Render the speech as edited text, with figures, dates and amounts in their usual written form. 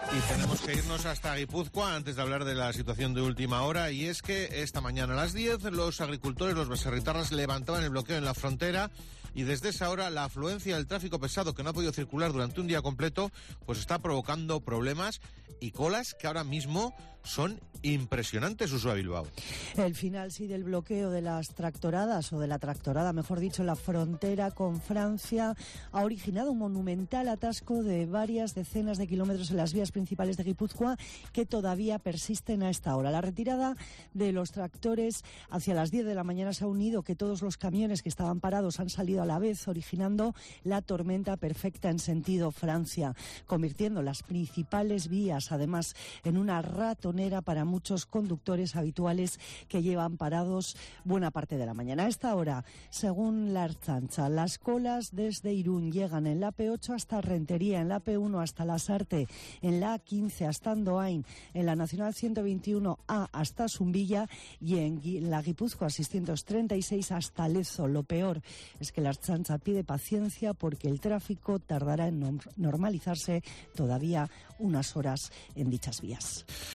Y tenemos que irnos hasta Guipúzcoa antes de hablar de la situación de última hora, y es que esta mañana a las 10 los agricultores, los baserritarras, levantaban el bloqueo en la frontera, y desde esa hora la afluencia del tráfico pesado, que no ha podido circular durante un día completo, pues está provocando problemas y colas que ahora mismo son impresionantes, Uxue Bilbao. El final sí del bloqueo de las tractoradas, o de la tractorada, mejor dicho, en la frontera con Francia, ha originado un monumental atasco de varias decenas de kilómetros en las vías principales de Guipúzcoa, que todavía persisten a esta hora. La retirada de los tractores hacia las 10 de la mañana se ha unido que todos los camiones que estaban parados han salido a la vez, originando la tormenta perfecta en sentido Francia, convirtiendo las principales vías, además, en una ratonera para muchos conductores habituales que llevan parados buena parte de la mañana. A esta hora, según la Ertzaintza, las colas desde Irún llegan en la P8 hasta Rentería, en la P1 hasta Lasarte, en la A15 hasta Andoain, en la Nacional 121A hasta Zumbilla y en la Guipúzcoa 636 hasta Lezo. Lo peor es que la Ertzaintza pide paciencia porque el tráfico tardará en normalizarse todavía unas horas en dichas vías.